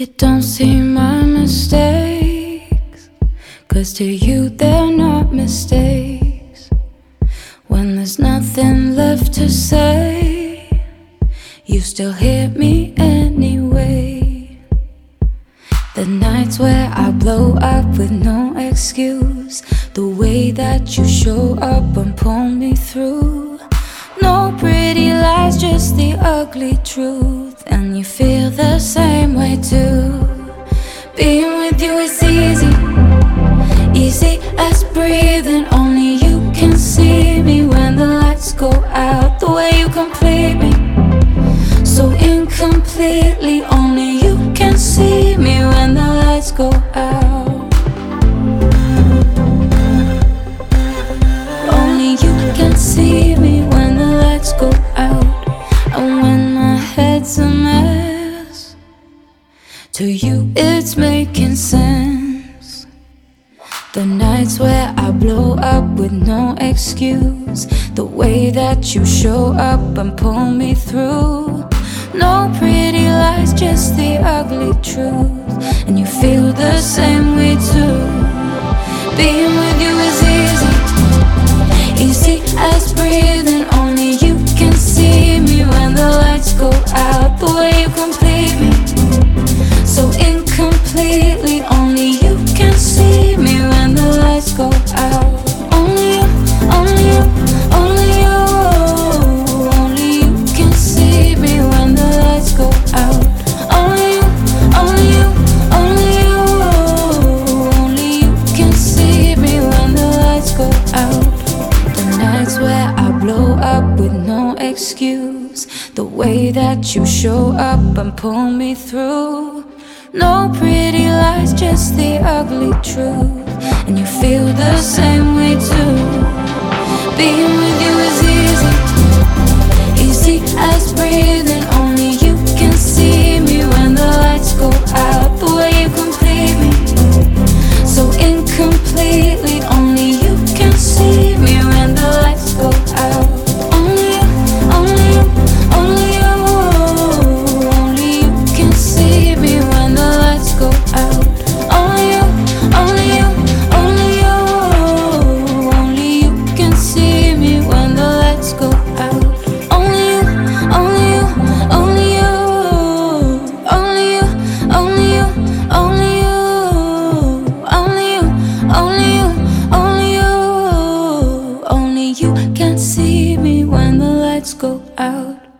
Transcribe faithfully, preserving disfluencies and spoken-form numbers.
You don't see my mistakes, 'cause to you they're not mistakes. When there's nothing left to say, you still hit me anyway. The nights where I blow up with no excuse, the way that you show up and pull me through. No pretty lies, just the ugly truth, and you feel the same way too. Being with you is easy, easy as breathing. Only you can see me when the lights go out. The way you complete me, so incompletely. Only you can see me when the lights go out. Only you can see me when the lights go out. And when my head's a mess, to you it's making sense. The nights where I blow up with no excuse, the way that you show up and pull me through. No pretty lies, just the ugly truth, and you feel the same way too. Being with you is easy, easy as breathing. Only you can see me when the lights go out. The way you complete me, so incompletely. Only you can see me when the lights go out. Only you, only you, only you. Only you can see me when the lights go out. Only you, only you, only you. Only you can see me when the lights go out. The nights where I blow up with no excuse, the way that you show up and pull me through. No pretty lies, just the ugly truth, and you feel the same way too. Being with you is easy, easy as breathing. Only you can see me when the lights go out. The way you complete me, so incompletely. Only you can see me when the lights go out. Only you, only you, only you. Only you can see me when the lights go out. Only you, only you, only you. Only you can see me when the lights go out. Only you, only you, only you. Only you, only you, only you. Only you, only you, only you. Only you can see me when the lights go out.